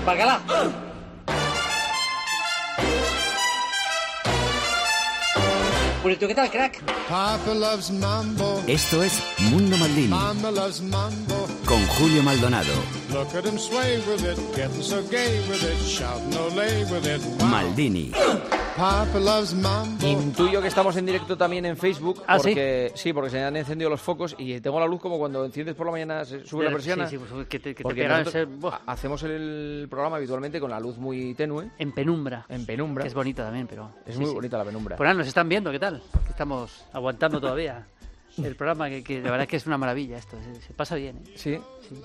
Bacalá. ¿Qué tal, crack? Papa loves mambo. Esto es Mundo Maldini. Mama loves mambo. Con Julio Maldonado. Look at him sway with it, getting so gay with it, shouting olé with it. Wow. Maldini. Papa loves mambo. Intuyo que estamos en directo también en Facebook. ¿Ah, porque, sí? Porque se han encendido los focos y tengo la luz como cuando enciendes por la mañana, se sube la persiana. Sí, pues, que te Porque pegan hacemos el programa habitualmente con la luz muy tenue. en penumbra. En penumbra. Que es bonito también, pero... Es sí, muy sí. bonita la penumbra. Pues nada, nos están viendo, ¿qué tal? Que estamos aguantando todavía el programa, que la verdad es que es una maravilla esto. Se pasa bien, ¿eh? Sí.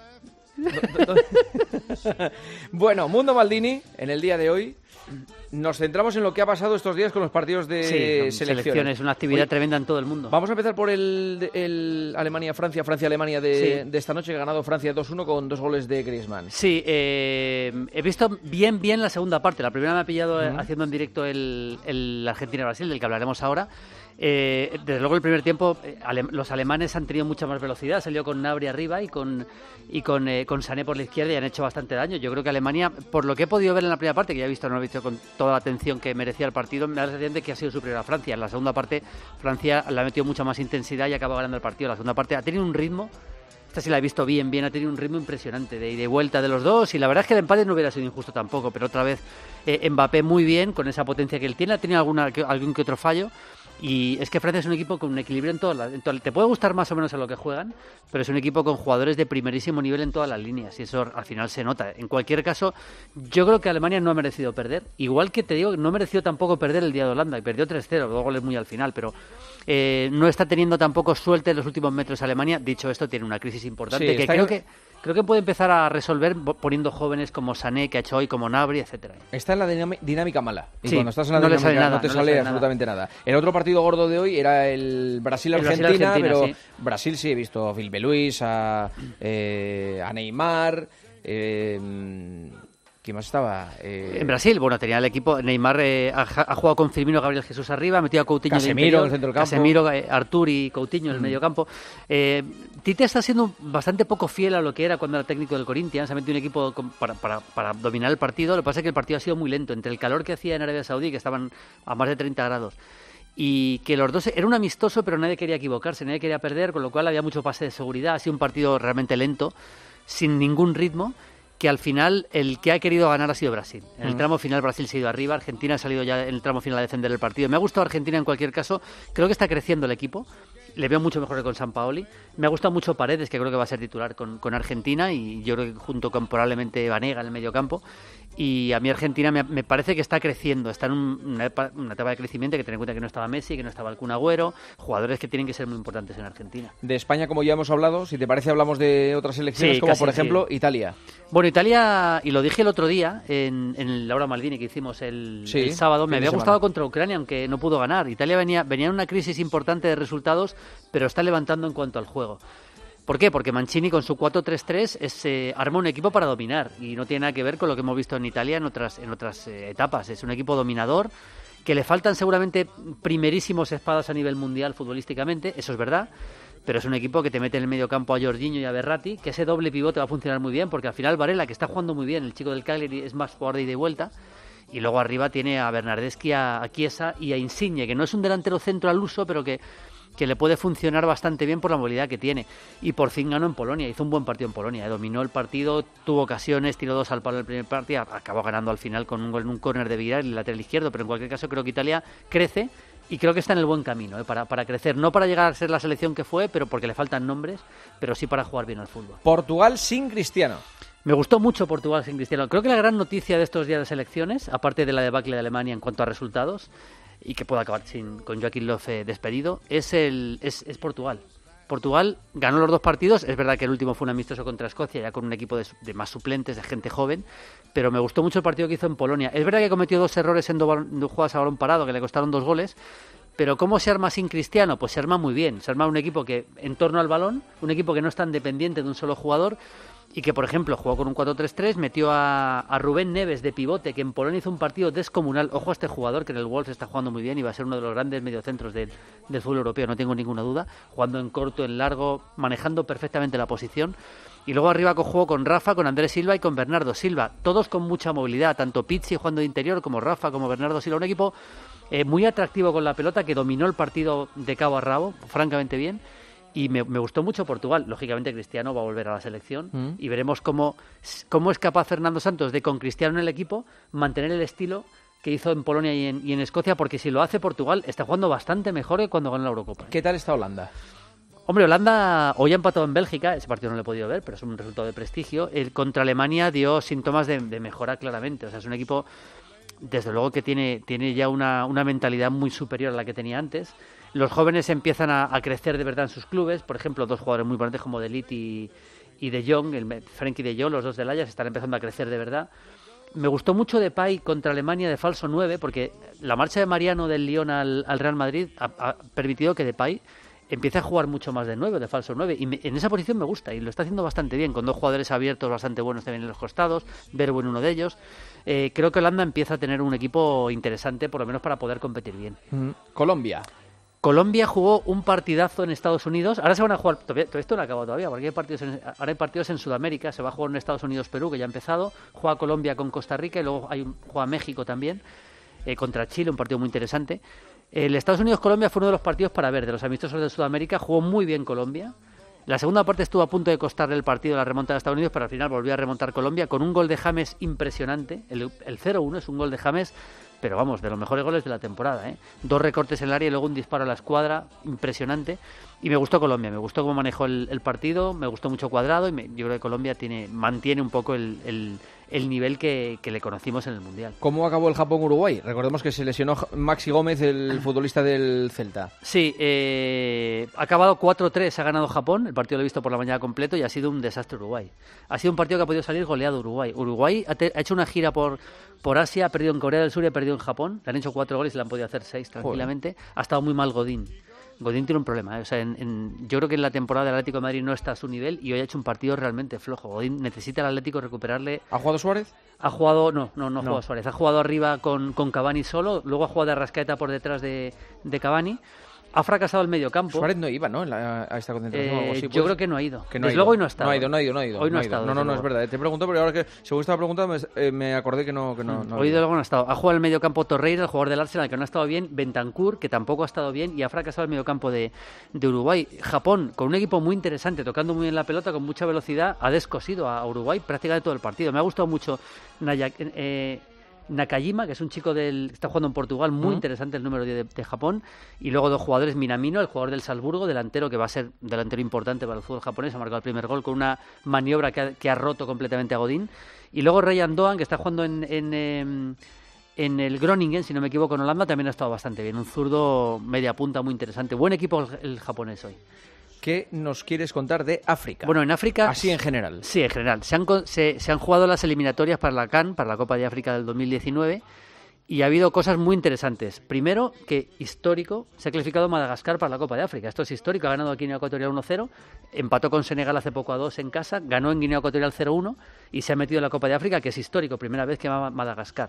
Bueno, Mundo Maldini, en el día de hoy nos centramos en lo que ha pasado estos días con los partidos de selecciones. Una actividad tremenda en todo el mundo. Vamos a empezar por el Alemania-Francia, Francia-Alemania de esta noche, que ha ganado Francia 2-1 con 2 goles de Griezmann. Sí, he visto bien la segunda parte. La primera me ha pillado haciendo en directo el Argentina-Brasil, del que hablaremos ahora. Desde luego el primer tiempo los alemanes han tenido mucha más velocidad, salió con Gnabry arriba y con Sané por la izquierda y han hecho bastante daño. Yo creo que Alemania, por lo que he podido ver en la primera parte, que ya no lo he visto con toda la atención que merecía el partido, me da la sensación de que ha sido superior a Francia. En la segunda parte Francia le ha metido mucha más intensidad y acaba ganando el partido. La segunda parte ha tenido un ritmo, esta sí la he visto bien, ha tenido un ritmo impresionante de ida y vuelta de los dos, y la verdad es que el empate no hubiera sido injusto tampoco, pero otra vez Mbappé muy bien, con esa potencia que él tiene, ha tenido algún que otro fallo. Y es que Francia es un equipo con un equilibrio en todas te puede gustar más o menos a lo que juegan, pero es un equipo con jugadores de primerísimo nivel en todas las líneas, y eso al final se nota. En cualquier caso, yo creo que Alemania no ha merecido perder, igual que te digo que no mereció tampoco perder el día de Holanda, y perdió 3-0, 2 goles muy al final, pero no está teniendo tampoco suerte en los últimos metros Alemania. Dicho esto, tiene una crisis importante que creo que puede empezar a resolver poniendo jóvenes como Sané, que ha hecho hoy, como Gnabry, etcétera. Está en la dinámica mala. Y sí, cuando estás en la dinámica no te sale absolutamente nada. El otro partido gordo de hoy era el Brasil-Argentina, pero sí. Brasil sí he visto a Filipe Luis, a Neymar... ¿Quién más estaba? En Brasil, bueno, tenía el equipo. Neymar ha jugado con Firmino, Gabriel Jesús arriba, ha metido a Coutinho Casemiro en el centro del campo. Casemiro, Artur y Coutinho en el medio campo. Tite está siendo bastante poco fiel a lo que era cuando era técnico del Corinthians. Ha metido un equipo para dominar el partido. Lo que pasa es que el partido ha sido muy lento. Entre el calor que hacía en Arabia Saudí, que estaban a más de 30 grados, y que los dos era un amistoso, pero nadie quería equivocarse, nadie quería perder, con lo cual había mucho pase de seguridad. Ha sido un partido realmente lento, sin ningún ritmo, que al final el que ha querido ganar ha sido Brasil. En el tramo final Brasil se ha ido arriba, Argentina ha salido ya en el tramo final a defender el partido. Me ha gustado Argentina en cualquier caso, creo que está creciendo el equipo, le veo mucho mejor que con Sampaoli. Me ha gustado mucho Paredes, que creo que va a ser titular con Argentina, y yo creo que junto con probablemente Vanega en el medio campo. Y a mí Argentina me parece que está creciendo, está en una etapa de crecimiento. Hay que tener en cuenta que no estaba Messi, que no estaba el Kun Agüero, jugadores que tienen que ser muy importantes en Argentina. De España, como ya hemos hablado, si te parece hablamos de otras selecciones, como por ejemplo Italia. Bueno, Italia, y lo dije el otro día en la hora Maldini que hicimos el sábado, me había gustado contra Ucrania, aunque no pudo ganar. Italia venía en una crisis importante de resultados, pero está levantando en cuanto al juego. ¿Por qué? Porque Mancini con su 4-3-3 arma un equipo para dominar, y no tiene nada que ver con lo que hemos visto en Italia en otras etapas. Es un equipo dominador, que le faltan seguramente primerísimos espadas a nivel mundial futbolísticamente, eso es verdad, pero es un equipo que te mete en el medio campo a Jorginho y a Verratti, que ese doble pivote va a funcionar muy bien, porque al final Varela, que está jugando muy bien, el chico del Cagliari, es más jugador de ida y vuelta, y luego arriba tiene a Bernardeschi, a Chiesa y a Insigne, que no es un delantero centro al uso, pero que le puede funcionar bastante bien por la movilidad que tiene. Y por fin ganó en Polonia, hizo un buen partido en Polonia, dominó el partido, tuvo ocasiones, tiró 2 al palo en el primer partido, acabó ganando al final con un gol en un córner de Vidal, el lateral izquierdo, pero en cualquier caso creo que Italia crece, y creo que está en el buen camino para crecer, no para llegar a ser la selección que fue, pero porque le faltan nombres, pero sí para jugar bien al fútbol. Portugal sin Cristiano. Me gustó mucho Portugal sin Cristiano. Creo que la gran noticia de estos días de selecciones, aparte de la debacle de Alemania en cuanto a resultados, y que puede acabar con Joaquín Löw despedido, es Portugal. Portugal ganó los 2 partidos, es verdad que el último fue un amistoso contra Escocia, ya con un equipo de más suplentes, de gente joven, pero me gustó mucho el partido que hizo en Polonia. Es verdad que cometió 2 errores en 2 jugadas a balón parado, que le costaron 2 goles, pero ¿cómo se arma sin Cristiano? Pues se arma muy bien, se arma un equipo que en torno al balón, un equipo que no es tan dependiente de un solo jugador, y que, por ejemplo, jugó con un 4-3-3, metió a Rubén Neves de pivote, que en Polonia hizo un partido descomunal. Ojo a este jugador, que en el Wolves está jugando muy bien y va a ser uno de los grandes mediocentros del fútbol europeo, no tengo ninguna duda, jugando en corto, en largo, manejando perfectamente la posición. Y luego arriba juego con Rafa, con Andrés Silva y con Bernardo Silva. Todos con mucha movilidad, tanto Pizzi jugando de interior como Rafa, como Bernardo Silva. Un equipo muy atractivo con la pelota, que dominó el partido de cabo a rabo, francamente bien. Y me gustó mucho Portugal. Lógicamente Cristiano va a volver a la selección y veremos cómo es capaz Fernando Santos de, con Cristiano en el equipo, mantener el estilo que hizo en Polonia y en Escocia, porque si lo hace Portugal está jugando bastante mejor que cuando ganó la Eurocopa. ¿Qué tal está Holanda? Hombre, Holanda hoy ha empatado en Bélgica, ese partido no lo he podido ver, pero es un resultado de prestigio. Contra Alemania dio síntomas de mejora claramente, o sea, es un equipo, desde luego, que tiene ya una mentalidad muy superior a la que tenía antes. Los jóvenes empiezan a crecer de verdad en sus clubes, por ejemplo, dos jugadores muy importantes como De Ligt y De Jong, Frenkie de Jong, los dos del Ajax, están empezando a crecer de verdad. Me gustó mucho Depay contra Alemania de falso 9, porque la marcha de Mariano del Lyon al Real Madrid ha permitido que Depay empieza a jugar mucho más de 9, de falso 9, y en esa posición me gusta, y lo está haciendo bastante bien, con dos jugadores abiertos bastante buenos también en los costados, Verbo en uno de ellos. Creo que Holanda empieza a tener un equipo interesante, por lo menos para poder competir bien. Colombia jugó un partidazo en Estados Unidos. Ahora se van a jugar, todavía esto no ha acabado todavía, porque ahora hay partidos en Sudamérica. Se va a jugar en Estados Unidos-Perú, que ya ha empezado. Juega Colombia con Costa Rica y luego juega México también, contra Chile, un partido muy interesante. El Estados Unidos-Colombia fue uno de los partidos para ver, de los amistosos de Sudamérica. Jugó muy bien Colombia. La segunda parte estuvo a punto de costarle el partido, la remontada de Estados Unidos, pero al final volvió a remontar Colombia con un gol de James impresionante. El 0-1 es un gol de James, pero vamos, de los mejores goles de la temporada, ¿eh? 2 recortes en el área y luego un disparo a la escuadra, impresionante. Y me gustó Colombia, me gustó cómo manejó el partido, me gustó mucho Cuadrado, y yo creo que Colombia mantiene un poco el nivel que le conocimos en el Mundial. ¿Cómo acabó el Japón-Uruguay? Recordemos que se lesionó Maxi Gómez, el futbolista del Celta. Sí, ha acabado 4-3, ha ganado Japón, el partido lo he visto por la mañana completo y ha sido un desastre Uruguay. Ha sido un partido que ha podido salir goleado Uruguay. Uruguay ha hecho una gira por Asia, ha perdido en Corea del Sur y ha perdido en Japón. Le han hecho 4 goles y le han podido hacer 6 tranquilamente. Joder. Ha estado muy mal Godín. Godín tiene un problema, ¿eh? O sea, yo creo que en la temporada del Atlético de Madrid no está a su nivel y hoy ha hecho un partido realmente flojo. Godín necesita al Atlético recuperarle. ¿Ha jugado Suárez? Ha jugado, no ha jugado Suárez. Ha jugado arriba con Cavani solo, luego ha jugado de Arrascaeta por detrás de Cavani. Ha fracasado el mediocampo. Suárez no iba, ¿no? A esta concentración o algo así. Yo creo que no ha ido. Desde luego hoy no ha estado. No ha ido. Hoy no ha estado. No, es verdad. Te pregunto, pero ahora que según estaba preguntando me acordé que no hoy de luego no ha estado. Ha jugado en el mediocampo Torreira, el jugador del Arsenal, que no ha estado bien. Bentancur, que tampoco ha estado bien. Y ha fracasado el mediocampo de Uruguay. Japón, con un equipo muy interesante, tocando muy bien la pelota, con mucha velocidad, ha descosido a Uruguay prácticamente todo el partido. Me ha gustado mucho Nakajima, que es un chico que está jugando en Portugal, muy interesante el número 10 de Japón, y luego 2 jugadores, Minamino, el jugador del Salzburgo, delantero, que va a ser delantero importante para el fútbol japonés, ha marcado el primer gol con una maniobra que ha roto completamente a Godín, y luego Ryan Doan, que está jugando en el Groningen, si no me equivoco, en Holanda, también ha estado bastante bien, un zurdo media punta muy interesante, buen equipo el japonés hoy. ¿Qué nos quieres contar de África? Bueno, en África... Así en general. Sí, en general. Se han jugado las eliminatorias para la CAN, para la Copa de África del 2019, y ha habido cosas muy interesantes. Primero, que histórico, se ha clasificado Madagascar para la Copa de África. Esto es histórico, ha ganado a Guinea Ecuatorial 1-0, empató con Senegal hace poco a 2 en casa, ganó en Guinea Ecuatorial 0-1 y se ha metido en la Copa de África, que es histórico, primera vez que va a Madagascar.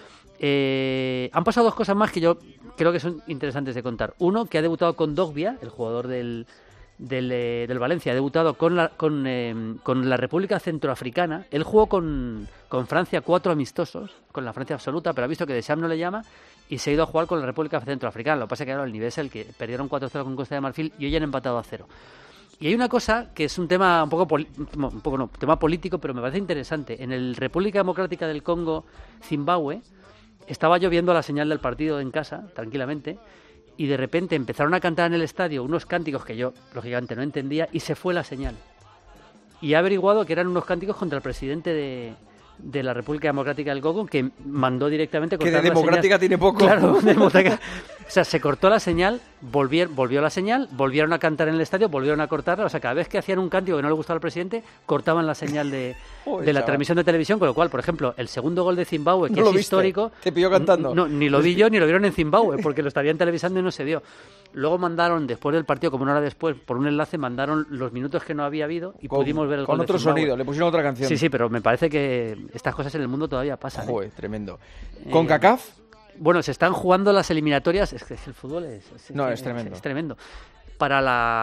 Han pasado 2 cosas más que yo creo que son interesantes de contar. Uno, que ha debutado con Dogbia, el jugador del Valencia, ha debutado con la República Centroafricana. Él jugó con Francia 4 amistosos, con la Francia absoluta, pero ha visto que Deschamps no le llama y se ha ido a jugar con la República Centroafricana. Lo que pasa es que ahora el nivel es el que perdieron 4-0 con Costa de Marfil y hoy han empatado a 0. Y hay una cosa que es un tema tema político, pero me parece interesante. En el República Democrática del Congo, Zimbabue, estaba yo viendo la señal del partido en casa, tranquilamente, y de repente empezaron a cantar en el estadio unos cánticos que yo, lógicamente, no entendía, y se fue la señal. Y he averiguado que eran unos cánticos contra el presidente de la República Democrática del Congo, que mandó directamente cortar la señal. Que de democrática tiene poco. Claro, democrática. O sea, se cortó la señal, volvió la señal, volvieron a cantar en el estadio, volvieron a cortarla. O sea, cada vez que hacían un cántico que no le gustaba al presidente, cortaban la señal de la transmisión de televisión, con lo cual, por ejemplo, el segundo gol de Zimbabue, que es histórico... ¿Te pilló cantando? No, ni lo vi yo, ni lo vieron en Zimbabue, porque lo estarían televisando y no se dio. Luego mandaron, después del partido, como una hora después, por un enlace, mandaron los minutos que no había habido y pudimos ver el gol de Zimbabue. Con otro sonido, le pusieron otra canción. Sí, pero me parece que estas cosas en el mundo todavía pasan. Joder, tremendo. ¿Con CONCACAF? Bueno, se están jugando las eliminatorias. Es que el fútbol es tremendo. Es tremendo. para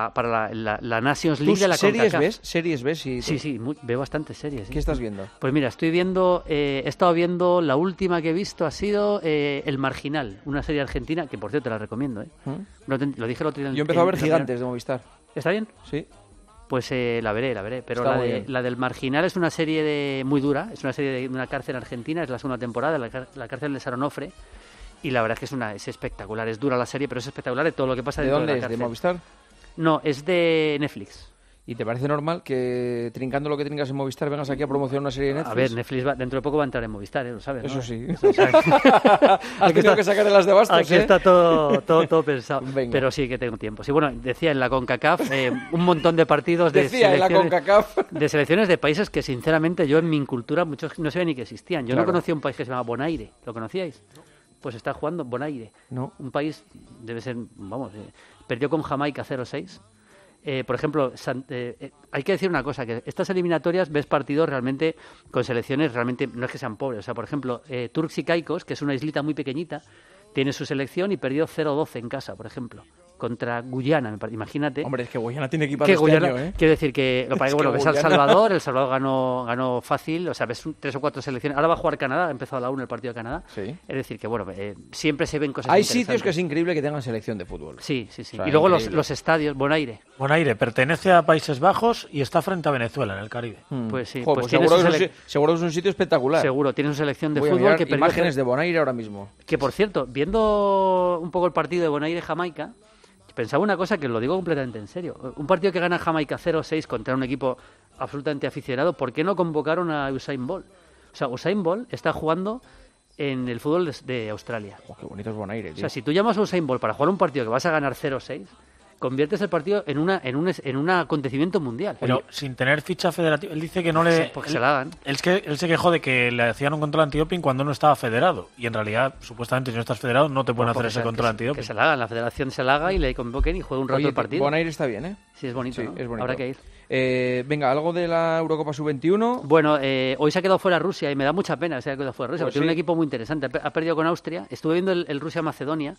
la Nations League de la CONCACAF. ¿Series ves? Sí, veo bastantes series. ¿Sí? ¿Qué estás viendo? Pues mira, he estado viendo, la última que he visto ha sido El Marginal, una serie argentina, que por cierto te la recomiendo. Lo dije el otro día. Yo he empezado a ver Gigantes de Movistar. ¿Está bien? Sí. Pues la veré. Pero la del Marginal es una serie muy dura, es una serie de una cárcel argentina, es la segunda temporada, la cárcel de Saronofre. Y la verdad es que es espectacular, es dura la serie, pero es espectacular de todo lo que pasa dentro de la cárcel. ¿De Movistar? No, es de Netflix. ¿Y te parece normal que trincando lo que trincas en Movistar vengas aquí a promocionar una serie de Netflix? A ver, Netflix dentro de poco va a entrar en Movistar, lo sabes, ¿no? Eso sí. Has tenido que sacar de las de bastos, aquí está todo pensado. Venga. Pero sí que tengo tiempo. Sí, bueno, decía en la CONCACAF un montón de partidos de selecciones de países que sinceramente yo en mi incultura muchos no sabía ni que existían. Yo no conocía un país que se llama Bonaire. ¿Lo conocíais? Pues está jugando Bonaire. No. Un país, debe ser, perdió con Jamaica 0-6. Por ejemplo, hay que decir una cosa, que estas eliminatorias ves partidos realmente con selecciones, realmente no es que sean pobres. O sea, por ejemplo, Turks y Caicos, que es una islita muy pequeñita, tiene su selección y perdió 0-12 en casa, por ejemplo, contra Guyana, imagínate. Hombre, es que Guyana tiene equipazo este año, ¿eh? Quiero decir que lo que ves El Salvador ganó fácil, o sea, ves 3 o 4 selecciones. Ahora va a jugar Canadá, ha empezado a la 1 el partido de Canadá. Sí. Es decir, que siempre se ven cosas Hay interesantes. sitios que es increíble que tengan selección de fútbol. Sí. O sea, y luego los estadios, Bonaire. Bonaire pertenece a Países Bajos y está frente a Venezuela, en el Caribe. Pues sí. Joder, seguro es un sitio espectacular. Seguro, tiene su selección de Voy a fútbol. mirar Que imágenes de Bonaire ahora mismo. Que, por cierto, viendo un poco el partido de Bonaire-Jamaica, pensaba una cosa que lo digo completamente en serio. Un partido que gana Jamaica 0-6 contra un equipo absolutamente aficionado, ¿por qué no convocaron a Usain Bolt? O sea, Usain Bolt está jugando en el fútbol de Australia. Oh, qué bonito es Bonaire, tío. O sea, si tú llamas a Usain Bolt para jugar un partido que vas a ganar 0-6, conviertes el partido en un acontecimiento mundial. Pero sin tener ficha federativa. Él dice que no le... Porque se la hagan. Él se quejó de que le hacían un control antidoping cuando no estaba federado. Y en realidad, supuestamente, si no estás federado, no te pueden hacer ese control antidoping. Que se la hagan, la federación se la haga y le convoquen y juegue un rato el partido. Bonaire está bien, ¿eh? Sí, es bonito, sí, ¿no? Es bonito. Habrá que ir. Venga, ¿algo de la Eurocopa Sub-21? Bueno, hoy se ha quedado fuera Rusia y me da mucha pena que se haya quedado fuera Rusia, Pues porque tiene un equipo muy interesante. Ha perdido con Austria. Estuve viendo el Rusia-Macedonia.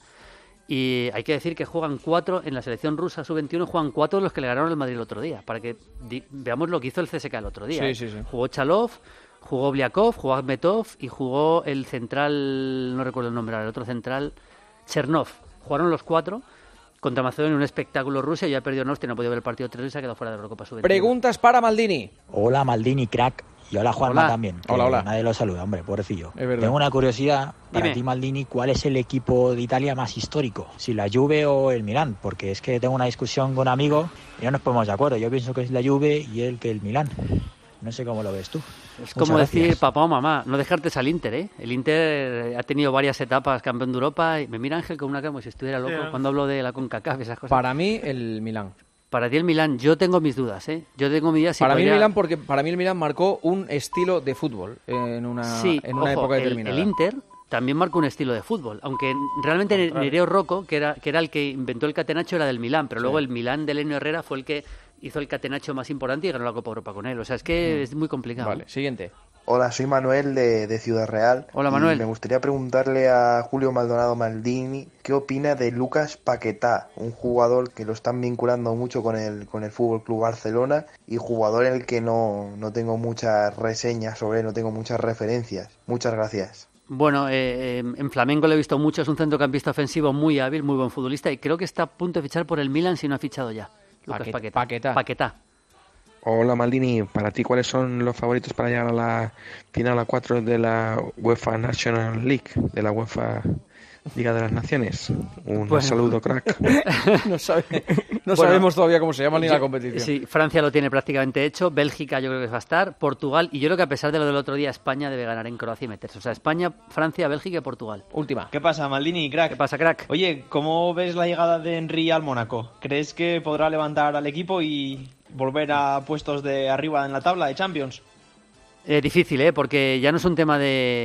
Y hay que decir que juegan 4 en la selección rusa sub-21, juegan 4 de los que le ganaron el Madrid el otro día, para que veamos lo que hizo el CSKA el otro día. Sí. Jugó Chalov, jugó Bliakov, jugó Akhmetov y jugó el central, no recuerdo el nombre, el otro central, Chernov. Jugaron los 4 contra Macedonia en un espectáculo Rusia. Ya perdió en Austria, no ha podido ver el partido 3 y se ha quedado fuera de la Eurocopa sub-21. Preguntas para Maldini. Hola Maldini, crack. Y hola Juanma también. Hola. Nadie lo saluda, hombre, pobrecillo. Es verdad. Tengo una curiosidad para Dime. ti, Maldini. ¿Cuál es el equipo de Italia más histórico? ¿Si la Juve o el Milán? Porque es que tengo una discusión con amigos y no nos ponemos de acuerdo. Yo pienso que es la Juve y él que el Milán. No sé cómo lo ves tú. Es como decir papá o mamá, no dejarte al Inter, ¿eh? El Inter ha tenido varias etapas campeón de Europa y me mira Ángel con una cara como si estuviera loco cuando hablo de la CONCACAF y esas cosas. Para mí, el Milán. Para ti el Milán, yo tengo mis dudas, ¿eh? Yo tengo mis dudas. Para mí el Milán, porque para mí el Milán marcó un estilo de fútbol en una época determinada. El Inter también marcó un estilo de fútbol, aunque realmente Nereo Rocco, que era el que inventó el catenaccio, era del Milán, pero luego el Milán de Lenio Herrera fue el que hizo el catenaccio más importante y ganó la Copa Europa con él. O sea, es que es muy complicado. Vale, siguiente. Hola, soy Manuel de Ciudad Real. Hola, Manuel. Y me gustaría preguntarle a Julio Maldonado Maldini qué opina de Lucas Paquetá, un jugador que lo están vinculando mucho con el Fútbol Club Barcelona y jugador en el que no tengo muchas reseñas sobre él, no tengo muchas referencias. Muchas gracias. Bueno, en Flamengo lo he visto mucho, es un centrocampista ofensivo muy hábil, muy buen futbolista y creo que está a punto de fichar por el Milan si no ha fichado ya. Lucas Paquetá. Hola Maldini, para ti ¿cuáles son los favoritos para llegar a la final a 4 de la UEFA National League, de la UEFA Liga de las Naciones? Un saludo, crack. No sabemos todavía cómo se llama ni la competición. Sí, Francia lo tiene prácticamente hecho, Bélgica yo creo que va a estar, Portugal, y yo creo que a pesar de lo del otro día, España debe ganar en Croacia y meterse. O sea, España, Francia, Bélgica y Portugal. Última. ¿Qué pasa, Maldini, crack? ¿Qué pasa, crack? Oye, ¿cómo ves la llegada de Henry al Mónaco? ¿Crees que podrá levantar al equipo y volver a puestos de arriba en la tabla de Champions? Difícil, porque ya no es un tema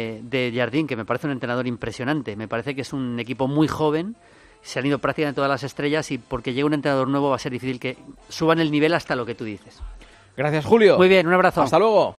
de Jardín, que me parece un entrenador impresionante. Me parece que es un equipo muy joven, se han ido prácticamente todas las estrellas y porque llegue un entrenador nuevo va a ser difícil que suban el nivel hasta lo que tú dices. Gracias, Julio. Muy bien, un abrazo. Hasta luego.